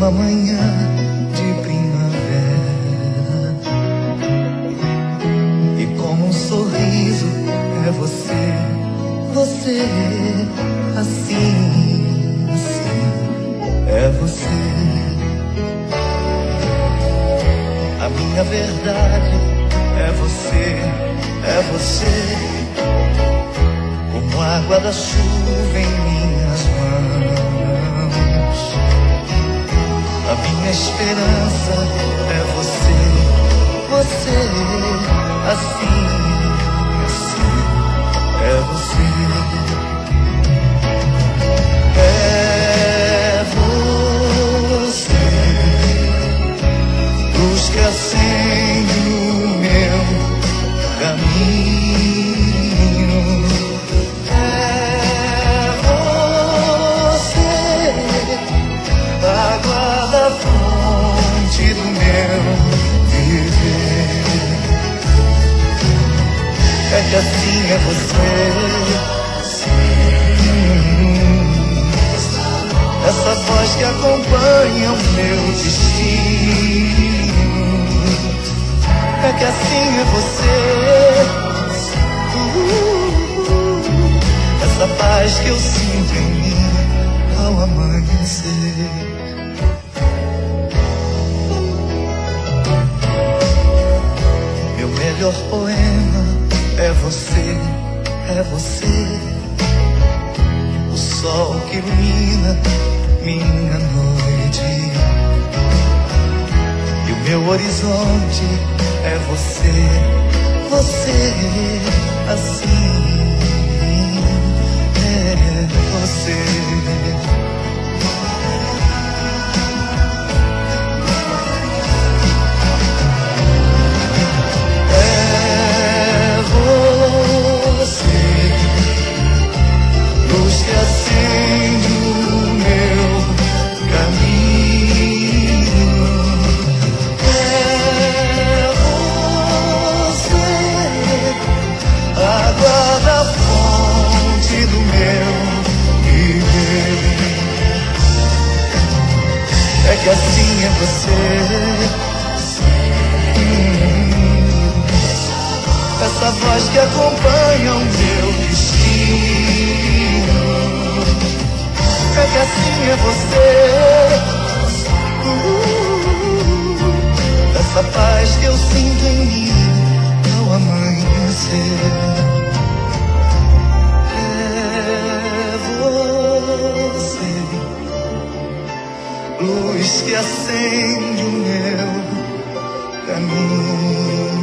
uma manhã de primavera, e como um sorriso é você, você, assim, sim, é você. A minha verdade é você, é você, como água da chuva em minhas mãos. A minha esperança é você, você, assim, assim, é você. É você, luz que acende o meu caminho. É você, água da fonte do meu viver. É que assim é você. Essa voz que acompanha o meu destino. É que assim é você. Essa paz que eu sinto em mim ao amanhecer. Meu melhor poema é você, é você. O sol que ilumina minha noite, e o meu horizonte é você, você, assim, é você. É você, luz que acende o meu caminho. É você, água da fonte do meu viver. É que assim é você. Essa voz que acompanha o meu destino. É que assim é você. Essa paz que eu sinto em mim ao amanhecer. É você, luz que acende o meu caminho.